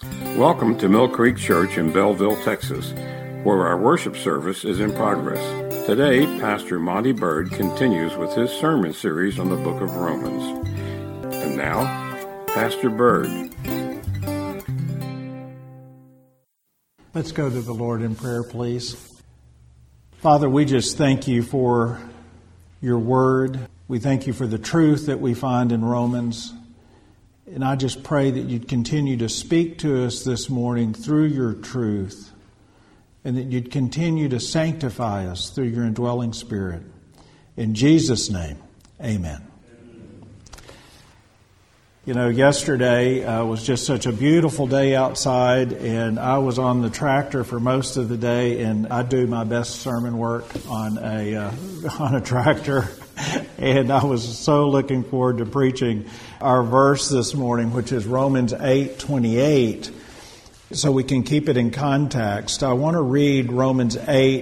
Welcome to Mill Creek Church in Belleville, Texas, where our worship service is in progress. Today, Pastor Monty Bird continues with his sermon series on the book of Romans. And now, Pastor Bird. Let's go to the Lord in prayer, please. Father, we just thank you for your word. We thank you for the truth that we find in Romans. And I just pray that you'd continue to speak to us this morning through your truth, and that you'd continue to sanctify us through your indwelling Spirit. In Jesus' name, amen. You know, yesterday was just such a beautiful day outside, and I was on the tractor for most of the day, and I do my best sermon work on a tractor. And I was so looking forward to preaching our verse this morning, which is Romans 8:28, so we can keep it in context. I want to read Romans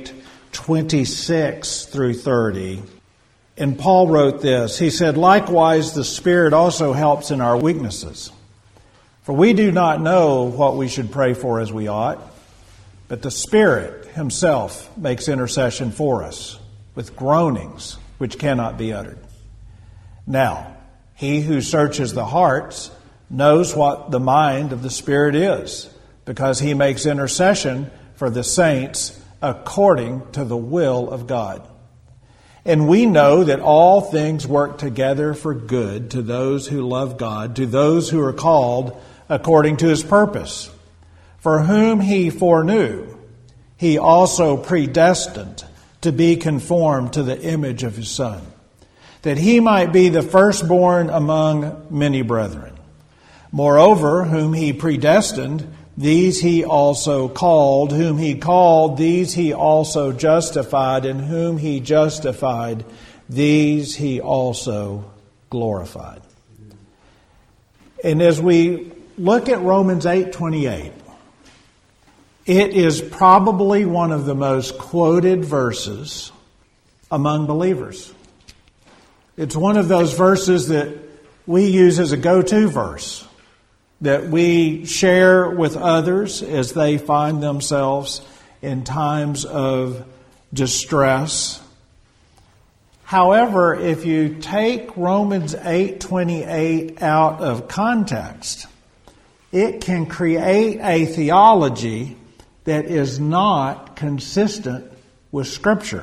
8:26 through 30. And Paul wrote this. He said, "Likewise, the Spirit also helps in our weaknesses. For we do not know what we should pray for as we ought, but the Spirit Himself makes intercession for us with groanings which cannot be uttered. Now, He who searches the hearts knows what the mind of the Spirit is, because He makes intercession for the saints according to the will of God. And we know that all things work together for good to those who love God, to those who are called according to His purpose. For whom He foreknew, He also predestined to be conformed to the image of His Son, that He might be the firstborn among many brethren. Moreover, whom He predestined, these He also called. Whom He called, these He also justified. And whom He justified, these He also glorified." And as we look at Romans 8:28, it is probably one of the most quoted verses among believers. It's one of those verses that we use as a go-to verse, that we share with others as they find themselves in times of distress. However, if you take Romans 8:28 out of context, it can create a theology that is not consistent with Scripture.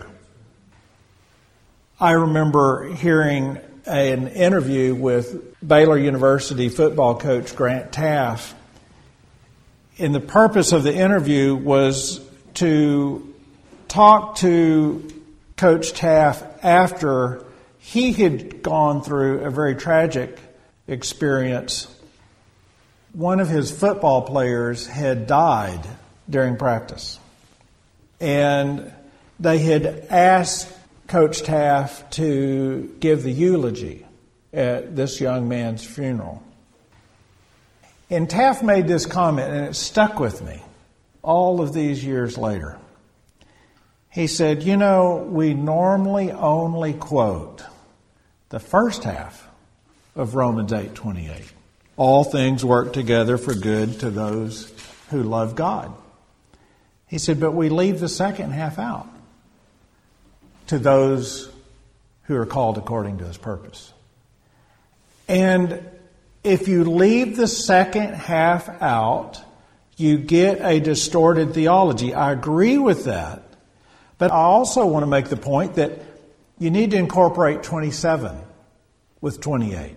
I remember hearing an interview with Baylor University football coach Grant Teaff. And the purpose of the interview was to talk to Coach Teaff after he had gone through a very tragic experience. One of his football players had died during practice. And they had asked Coach Teaff to give the eulogy at this young man's funeral. And Teaff made this comment, and it stuck with me all of these years later. He said, "You know, we normally only quote the first half of Romans 8:28. All things work together for good to those who love God." He said, "But we leave the second half out. To those who are called according to His purpose." And if you leave the second half out, you get a distorted theology. I agree with that. But I also want to make the point that you need to incorporate 27 with 28.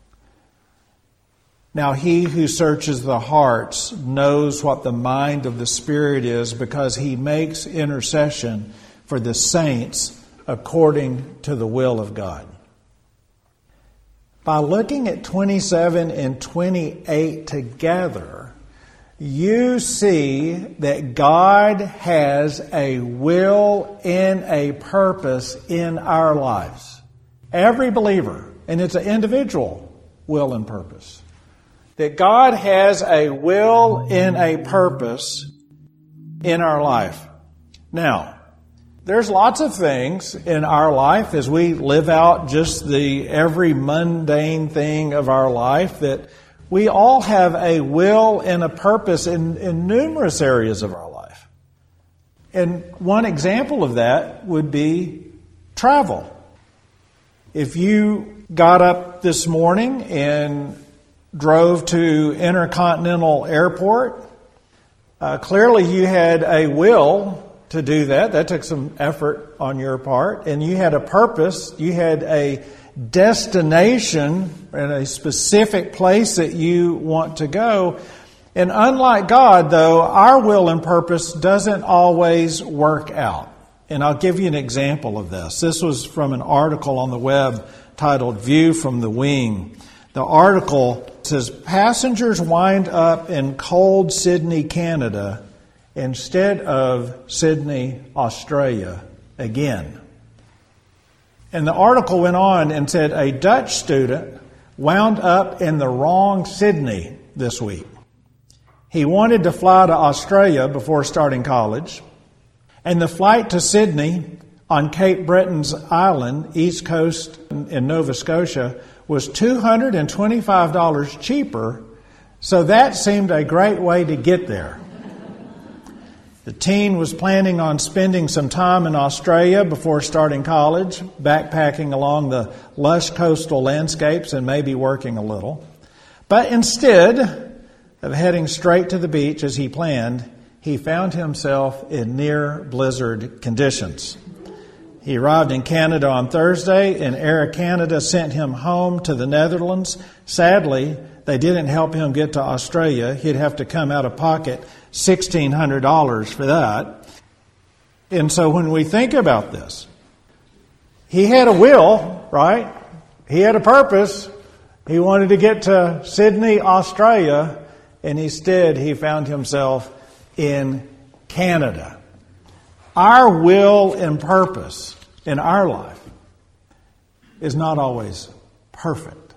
Now, He who searches the hearts knows what the mind of the Spirit is, because He makes intercession for the saints according to the will of God. By looking at 27 and 28 together, you see that God has a will and a purpose in our lives. Every believer, and it's an individual will and purpose. That God has a will and a purpose in our life. Now, there's lots of things in our life as we live out just the every mundane thing of our life that We all have a will and a purpose in numerous areas of our life. And one example of that would be travel. If you got up this morning and drove to Intercontinental Airport, clearly you had a will to do that. That took some effort on your part. And you had a purpose. You had a destination and a specific place that you want to go. And unlike God, though, our will and purpose doesn't always work out. And I'll give you an example of this. This was from an article on the web titled View from the Wing. The article says, passengers wind up in cold Sydney, Canada, instead of Sydney, Australia, again. And the article went on and said a Dutch student wound up in the wrong Sydney this week. He wanted to fly to Australia before starting college, and the flight to Sydney on Cape Breton's Island, east coast in Nova Scotia, was $225 cheaper, so that seemed a great way to get there. The teen was planning on spending some time in Australia before starting college, backpacking along the lush coastal landscapes and maybe working a little. But instead of heading straight to the beach as he planned, he found himself in near blizzard conditions. He arrived in Canada on Thursday, and Air Canada sent him home to the Netherlands. Sadly, they didn't help him get to Australia. He'd have to come out of pocket $1,600 for that. And so when we think about this, he had a will, right? He had a purpose. He wanted to get to Sydney, Australia, and instead he found himself in Canada. Our will and purpose in our life is not always perfect.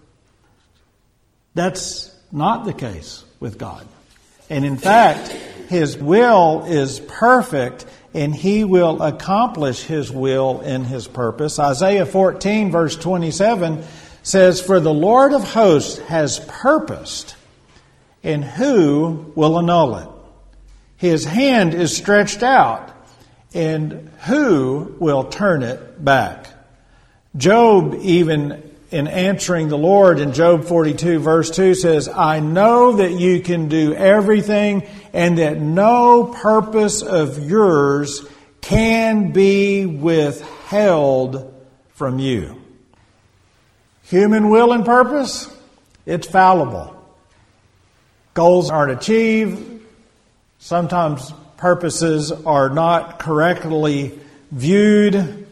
That's not the case with God. And in fact, His will is perfect, and He will accomplish His will and His purpose. Isaiah 14, verse 27 says, "For the Lord of hosts has purposed, and who will annul it? His hand is stretched out, and who will turn it back?" Job, even in answering the Lord in Job 42 verse 2 says, "I know that you can do everything and that no purpose of yours can be withheld from you." Human will and purpose, it's fallible. Goals aren't achieved. Sometimes purposes are not correctly viewed.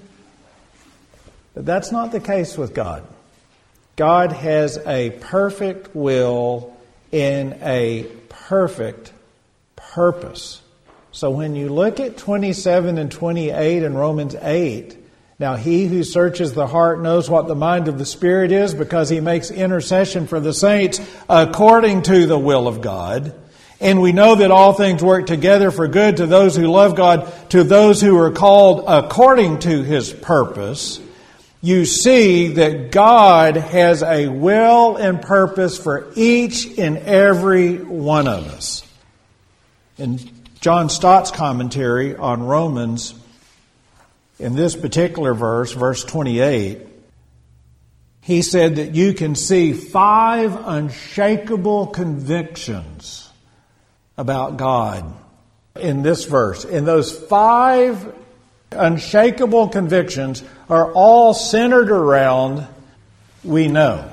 But that's not the case with God. God has a perfect will and a perfect purpose. So when you look at 27 and 28 in Romans 8, now he who searches the heart knows what the mind of the Spirit is, because he makes intercession for the saints according to the will of God. And we know that all things work together for good to those who love God, to those who are called according to His purpose. You see that God has a will and purpose for each and every one of us. In John Stott's commentary on Romans, in this particular verse, verse 28, he said that you can see 5 unshakable convictions about God in this verse. And those 5 unshakable convictions are all centered around we know.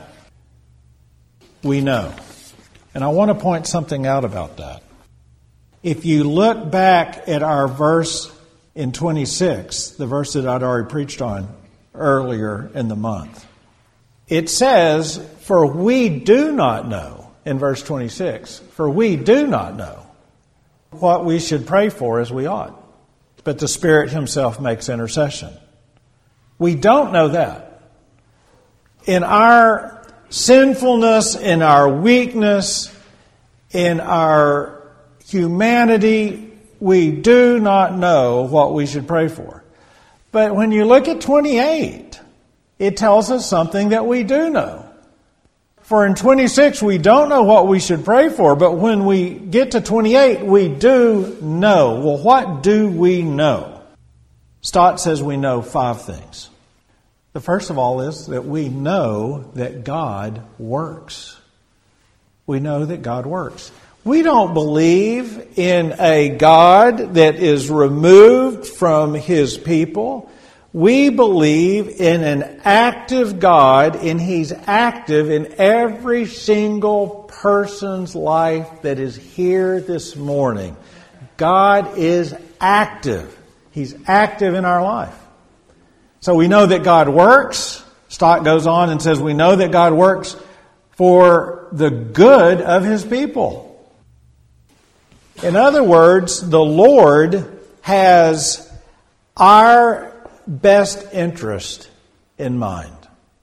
We know. And I want to point something out about that. If you look back at our verse in 26, the verse that I'd already preached on earlier in the month, it says, "For we do not know," in verse 26, "for we do not know what we should pray for as we ought. But the Spirit Himself makes intercession." We don't know that. In our sinfulness, in our weakness, in our humanity, we do not know what we should pray for. But when you look at 28, it tells us something that we do know. For in 26, we don't know what we should pray for, but when we get to 28, we do know. Well, what do we know? Stott says we know 5 things. The first of all is that we know that God works. We know that God works. We don't believe in a God that is removed from His people. We believe in an active God, and He's active in every single person's life that is here this morning. God is active. He's active in our life. So we know that God works. Stott goes on and says we know that God works for the good of His people. In other words, the Lord has our best interest in mind.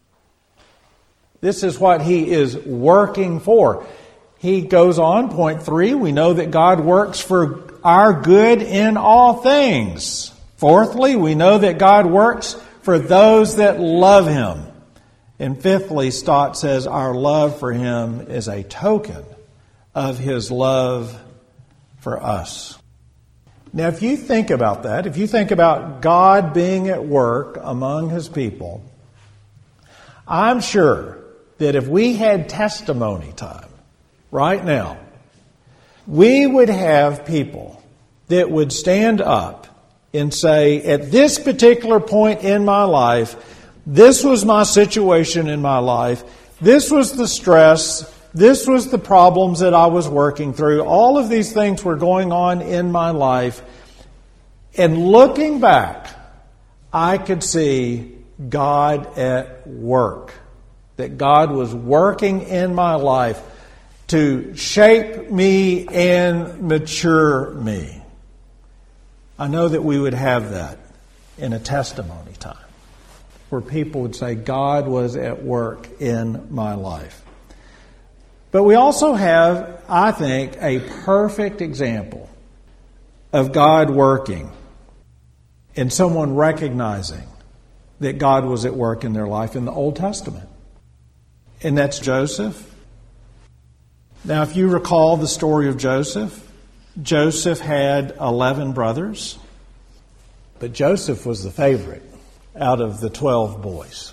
This is what He is working for. He goes on, point 3, we know that God works for our good in all things. Fourthly, we know that God works for those that love Him. And fifthly, Stott says our love for Him is a token of His love for us. Now, if you think about that, if you think about God being at work among His people, I'm sure that if we had testimony time right now, we would have people that would stand up and say, at this particular point in my life, this was my situation in my life, this was the stress, this was the problems that I was working through. All of these things were going on in my life. And looking back, I could see God at work. That God was working in my life to shape me and mature me. I know that we would have that in a testimony time, where people would say, God was at work in my life. But we also have, I think, a perfect example of God working and someone recognizing that God was at work in their life in the Old Testament. And that's Joseph. Now, if you recall the story of Joseph, Joseph had 11 brothers, but Joseph was the favorite out of the 12 boys.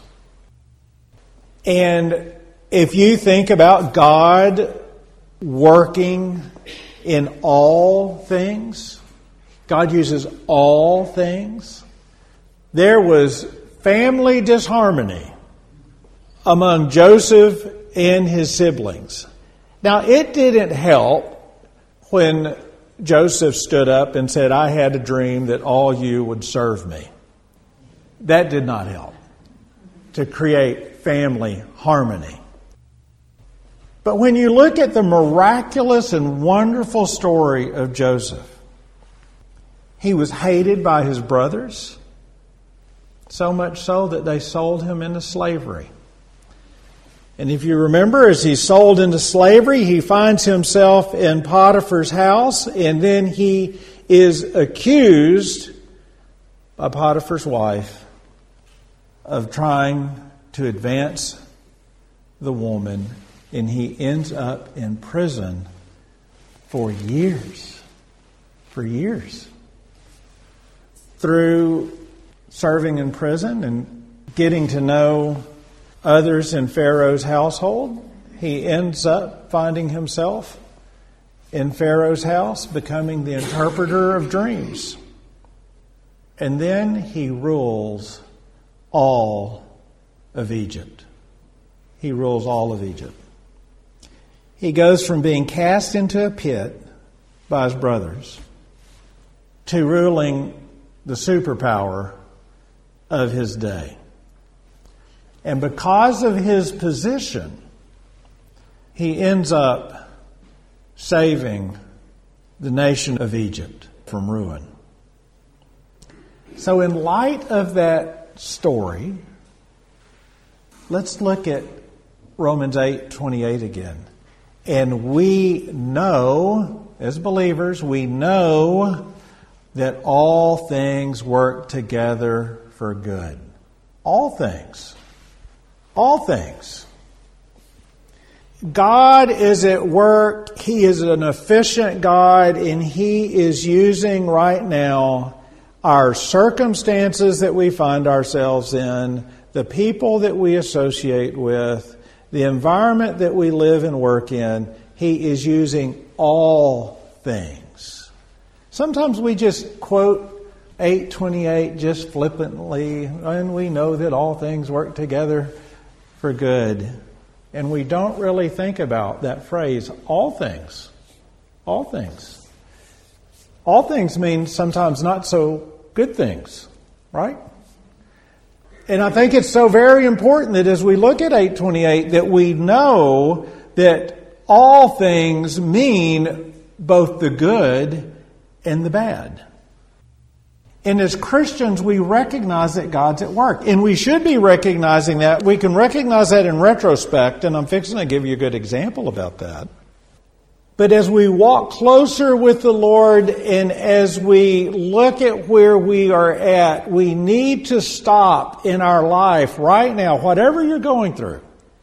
And if you think about God working in all things, God uses all things. There was family disharmony among Joseph and his siblings. Now, it didn't help when Joseph stood up and said, I had a dream that all you would serve me. That did not help to create family harmony. But when you look at the miraculous and wonderful story of Joseph, he was hated by his brothers, so much so that they sold him into slavery. And if you remember, as he's sold into slavery, he finds himself in Potiphar's house, and then he is accused by Potiphar's wife of trying to advance the woman, and he ends up in prison for years. For years. Through serving in prison and getting to know others in Pharaoh's household, he ends up finding himself in Pharaoh's house, becoming the interpreter of dreams. And then he rules all of Egypt. He rules all of Egypt. He goes from being cast into a pit by his brothers to ruling the superpower of his day. And because of his position, he ends up saving the nation of Egypt from ruin. So in light of that story, let's look at Romans 8:28 again. And we know, as believers, we know that all things work together for good. All things. All things. God is at work. He is an efficient God, and He is using right now our circumstances that we find ourselves in, the people that we associate with, the environment that we live and work in. He is using all things. Sometimes we just quote 8:28 just flippantly, and we know that all things work together for good. And we don't really think about that phrase, all things. All things. All things means sometimes not so good things, right? And I think it's so very important that as we look at 8:28 that we know that all things mean both the good and the bad. And as Christians, we recognize that God's at work. And we should be recognizing that. We can recognize that in retrospect, and I'm fixing to give you a good example about that. But as we walk closer with the Lord and as we look at where we are at, we need to stop in our life right now, whatever you're going through,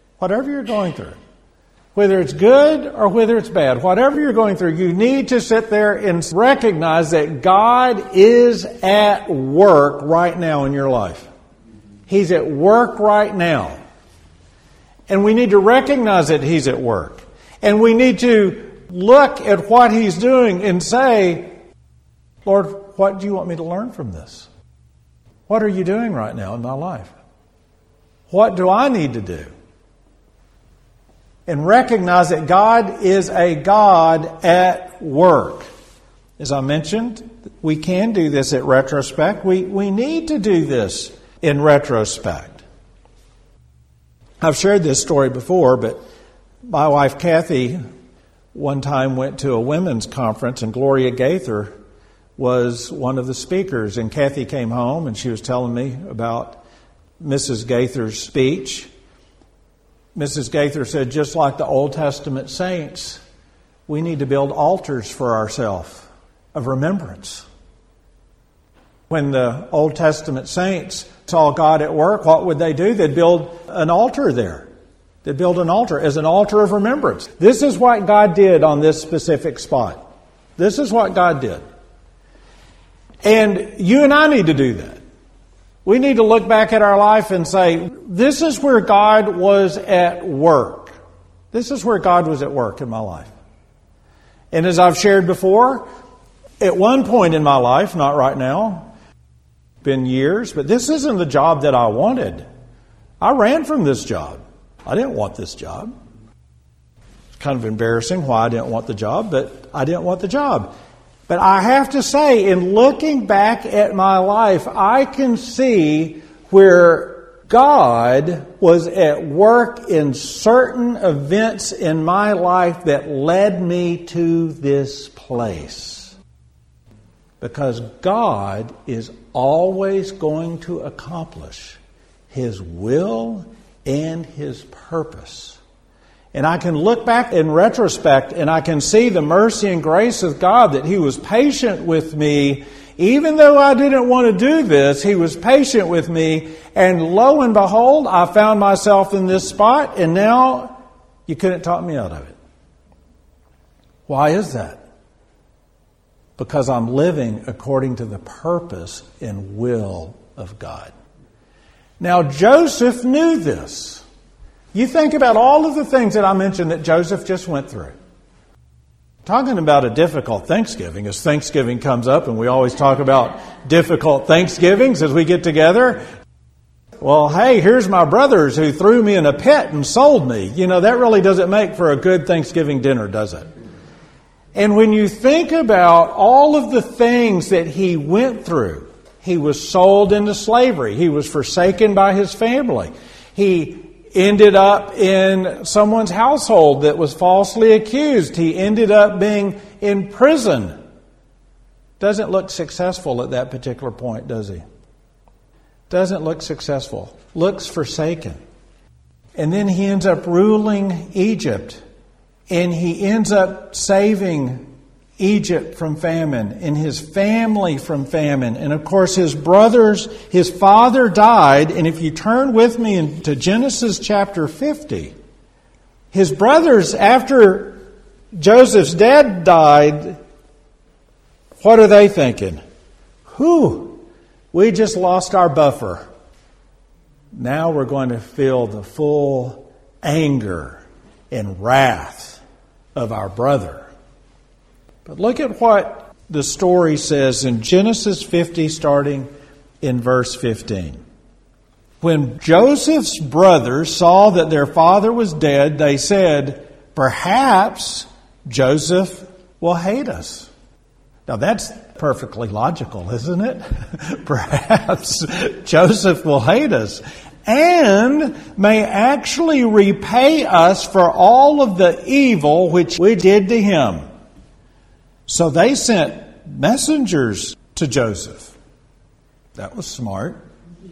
whether it's good or whether it's bad, whatever you're going through, you need to sit there and recognize that God is at work right now in your life. He's at work right now. And we need to recognize that He's at work. And we need to look at what He's doing and say, Lord, what do you want me to learn from this? What are you doing right now in my life? What do I need to do? And recognize that God is a God at work. As I mentioned, we can do this at retrospect. We need to do this in retrospect. I've shared this story before, but my wife Kathy one time went to a women's conference, and Gloria Gaither was one of the speakers. And Kathy came home and she was telling me about Mrs. Gaither's speech. Mrs. Gaither said, just like the Old Testament saints, we need to build altars for ourselves of remembrance. When the Old Testament saints saw God at work, what would they do? They'd build an altar there. They'd build an altar as an altar of remembrance. This is what God did on this specific spot. This is what God did. And you and I need to do that. We need to look back at our life and say, this is where God was at work. This is where God was at work in my life. And as I've shared before, at one point in my life, not right now, been years, but this isn't the job that I wanted. I ran from this job. I didn't want this job. It's kind of embarrassing why I didn't want the job, but I didn't want the job. But I have to say, in looking back at my life, I can see where God was at work in certain events in my life that led me to this place. Because God is always going to accomplish His will and His purpose. And I can look back in retrospect and I can see the mercy and grace of God, that He was patient with me. Even though I didn't want to do this, He was patient with me. And lo and behold, I found myself in this spot, and now you couldn't talk me out of it. Why is that? Because I'm living according to the purpose and will of God. Now, Joseph knew this. You think about all of the things that I mentioned that Joseph just went through. Talking about a difficult Thanksgiving, as Thanksgiving comes up, and we always talk about difficult Thanksgivings as we get together. Well, hey, here's my brothers who threw me in a pit and sold me. You know, that really doesn't make for a good Thanksgiving dinner, does it? And when you think about all of the things that he went through, he was sold into slavery. He was forsaken by his family. He ended up in someone's household that was falsely accused. He ended up being in prison. Doesn't look successful at that particular point, does he? Doesn't look successful. Looks forsaken. And then he ends up ruling Egypt. And he ends up saving Egypt from famine and his family from famine. And of course his father died. And if you turn with me into Genesis chapter 50, His brothers, after Joseph's dad died, what are they thinking? We just lost our buffer. Now we're going to feel the full anger and wrath of our brother. But look at what the story says in Genesis 50, starting in verse 15. When Joseph's brothers saw that their father was dead, they said, "Perhaps Joseph will hate us." Now that's perfectly logical, isn't it? Perhaps Joseph will hate us and may actually repay us for all of the evil which we did to him. So they sent messengers to Joseph. That was smart.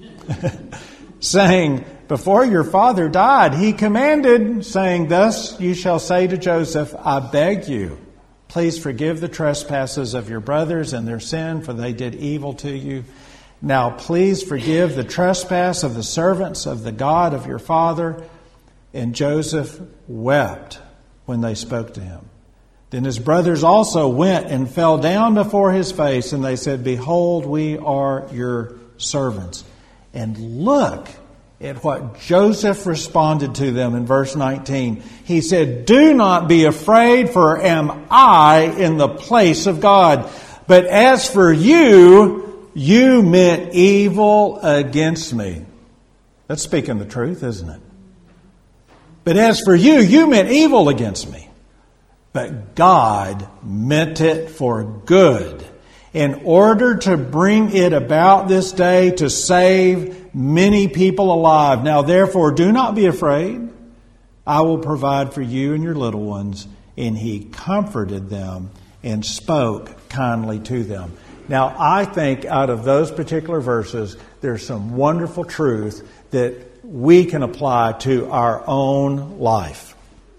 Saying, "Before your father died, he commanded, saying, 'Thus you shall say to Joseph, I beg you, please forgive the trespasses of your brothers and their sin, for they did evil to you. Now please forgive the trespass of the servants of the God of your father.' And Joseph wept when they spoke to him. Then his brothers also went and fell down before his face, and they said, 'Behold, we are your servants.' And look at what Joseph responded to them in verse 19. He said, 'Do not be afraid, for am I in the place of God? But as for you, you meant evil against me.'" That's speaking the truth, isn't it? "But as for you, you meant evil against me. But God meant it for good, in order to bring it about this day to save many people alive. Now therefore do not be afraid. I will provide for you and your little ones." And he comforted them and spoke kindly to them. Now I think out of those particular verses, there's some wonderful truth that we can apply to our own life.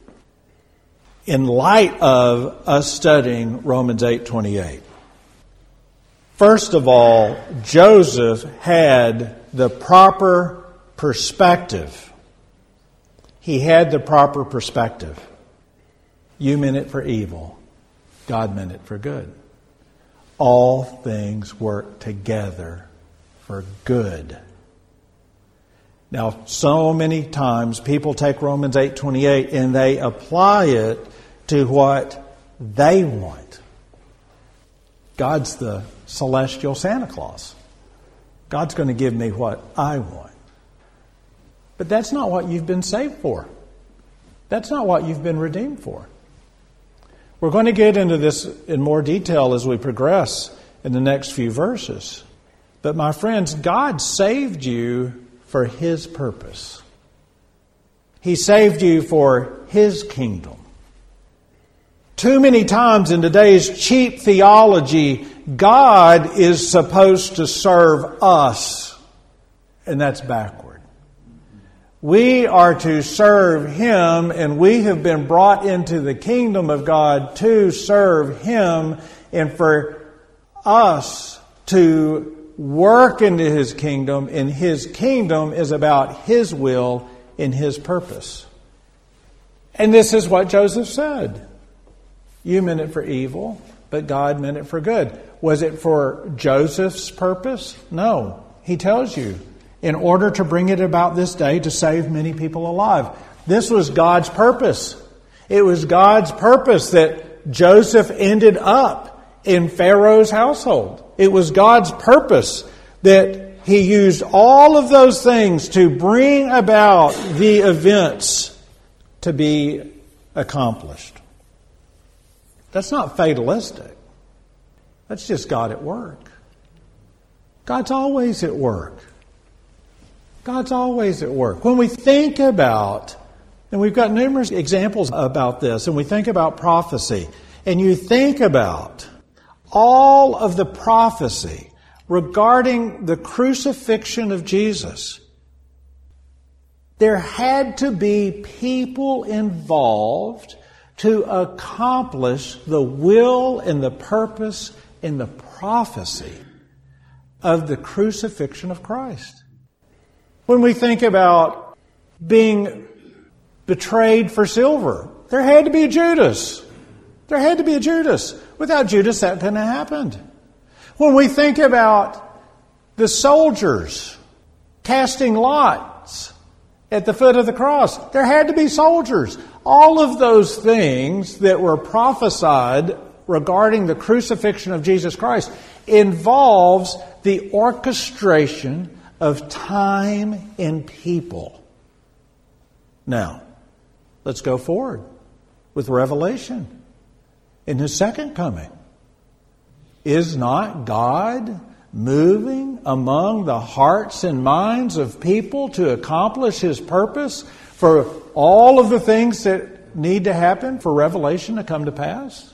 In light of us studying Romans 8:28. First of all, Joseph had the proper perspective. He had the proper perspective. You meant it for evil. God meant it for good. All things work together for good. Now, so many times people take Romans 8:28 and they apply it to what they want. God's the celestial Santa Claus. God's going to give me what I want. But that's not what you've been saved for. That's not what you've been redeemed for. We're going to get into this in more detail as we progress in the next few verses. But my friends, God saved you for His purpose. He saved you for His kingdom. Too many times in today's cheap theology, God is supposed to serve us, and that's backward. We are to serve Him, and we have been brought into the kingdom of God to serve Him, and for us to work into His kingdom, and His kingdom is about His will and His purpose. And this is what Joseph said. You meant it for evil, but God meant it for good. Was it for Joseph's purpose? No. He tells you, in order to bring it about this day to save many people alive. This was God's purpose. It was God's purpose that Joseph ended up in Pharaoh's household. It was God's purpose that He used all of those things to bring about the events to be accomplished. That's not fatalistic. That's just God at work. God's always at work. God's always at work. When we think about, and we've got numerous examples about this, and we think about prophecy, and you think about all of the prophecy regarding the crucifixion of Jesus, there had to be people involved to accomplish the will and the purpose and the prophecy of the crucifixion of Christ. When we think about being betrayed for silver. There had to be a Judas. There had to be a Judas. Without Judas, that couldn't have happened. When we think about the soldiers casting lots at the foot of the cross, there had to be soldiers. All of those things that were prophesied regarding the crucifixion of Jesus Christ involves the orchestration of time and people. Now, let's go forward with Revelation in His second coming. Is not God moving among the hearts and minds of people to accomplish His purpose for all of the things that need to happen for Revelation to come to pass?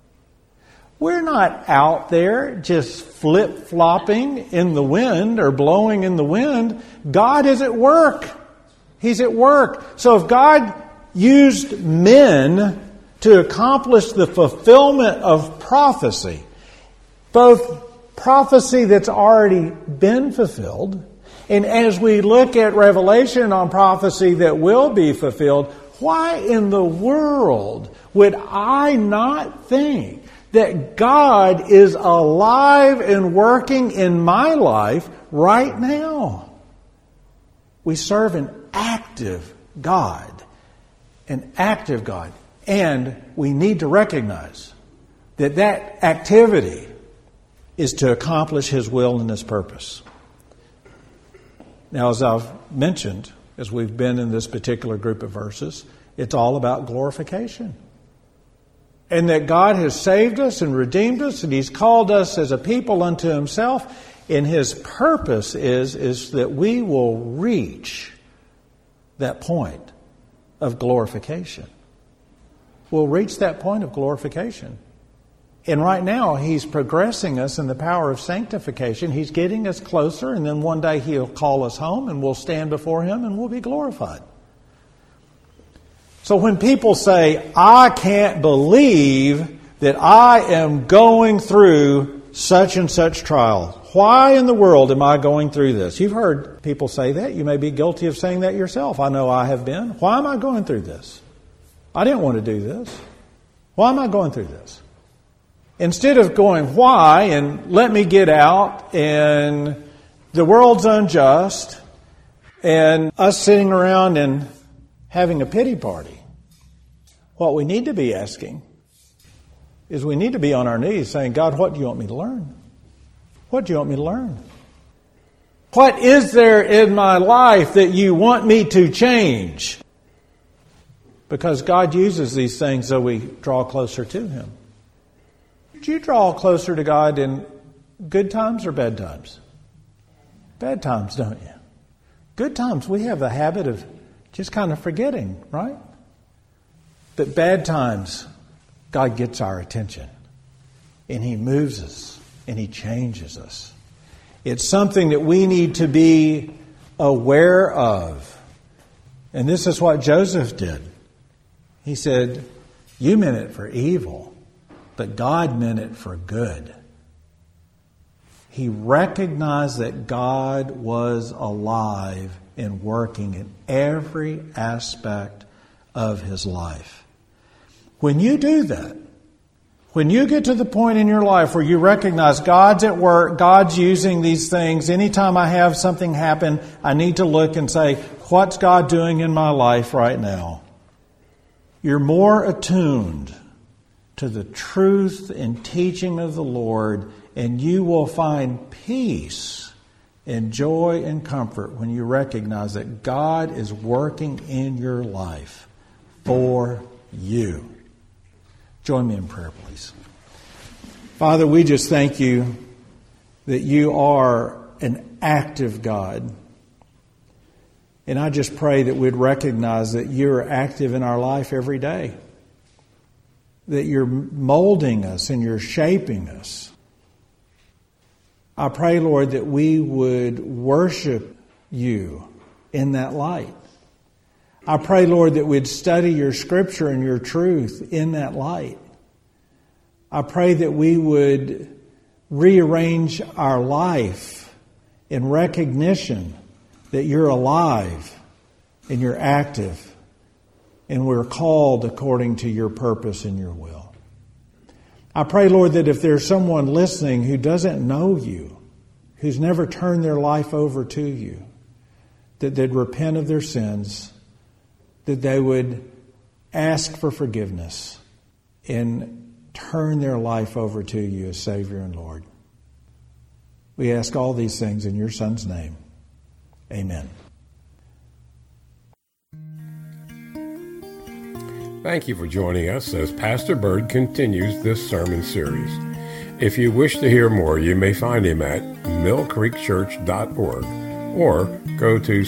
We're not out there just flip-flopping in the wind or blowing in the wind. God is at work. He's at work. So if God used men to accomplish the fulfillment of prophecy, both prophecy that's already been fulfilled, and as we look at Revelation on prophecy that will be fulfilled, why in the world would I not think that God is alive and working in my life right now? We serve an active God. An active God. And we need to recognize that that activity is to accomplish His will and His purpose. Now, as I've mentioned, as we've been in this particular group of verses, it's all about glorification. And that God has saved us and redeemed us, and He's called us as a people unto Himself. And His purpose is that we will reach that point of glorification. We'll reach that point of glorification. And right now, He's progressing us in the power of sanctification. He's getting us closer, and then one day He'll call us home, and we'll stand before Him, and we'll be glorified. So when people say, I can't believe that I am going through such and such trial, why in the world am I going through this? You've heard people say that. You may be guilty of saying that yourself. I know I have been. Why am I going through this? I didn't want to do this. Why am I going through this? Instead of going, why, and let me get out, and the world's unjust, and us sitting around and having a pity party, what we need to be asking is we need to be on our knees saying, God, what do you want me to learn? What do you want me to learn? What is there in my life that you want me to change? Because God uses these things so we draw closer to Him. Do you draw closer to God in good times or bad times? Bad times, don't you? Good times, we have the habit of just kind of forgetting, right? But bad times, God gets our attention. And He moves us. And He changes us. It's something that we need to be aware of. And this is what Joseph did. He said, you meant it for evil, but God meant it for good. He recognized that God was alive and working in every aspect of his life. When you do that, when you get to the point in your life where you recognize God's at work, God's using these things, anytime I have something happen, I need to look and say, what's God doing in my life right now? You're more attuned to the truth and teaching of the Lord, and you will find peace and joy and comfort when you recognize that God is working in your life for you. Join me in prayer, please. Father, we just thank you that you are an active God. And I just pray that we'd recognize that you're active in our life every day. That you're molding us and you're shaping us. I pray, Lord, that we would worship you in that light. I pray, Lord, that we'd study your scripture and your truth in that light. I pray that we would rearrange our life in recognition that you're alive and you're active and we're called according to your purpose and your will. I pray, Lord, that if there's someone listening who doesn't know you, who's never turned their life over to you, that they'd repent of their sins, that they would ask for forgiveness and turn their life over to you as Savior and Lord. We ask all these things in your Son's name. Amen. Thank you for joining us as Pastor Bird continues this sermon series. If you wish to hear more, you may find him at millcreekchurch.org or go to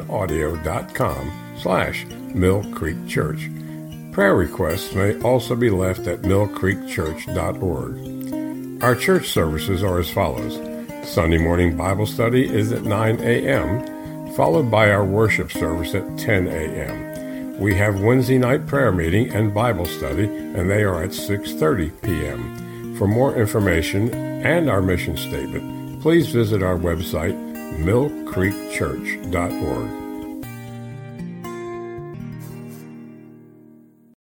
sermonaudio.com/millcreekchurch. Prayer requests may also be left at millcreekchurch.org. Our church services are as follows. Sunday morning Bible study is at 9 a.m., followed by our worship service at 10 a.m. We have Wednesday night prayer meeting and Bible study, and they are at 6:30 p.m. For more information and our mission statement, please visit our website, millcreekchurch.org.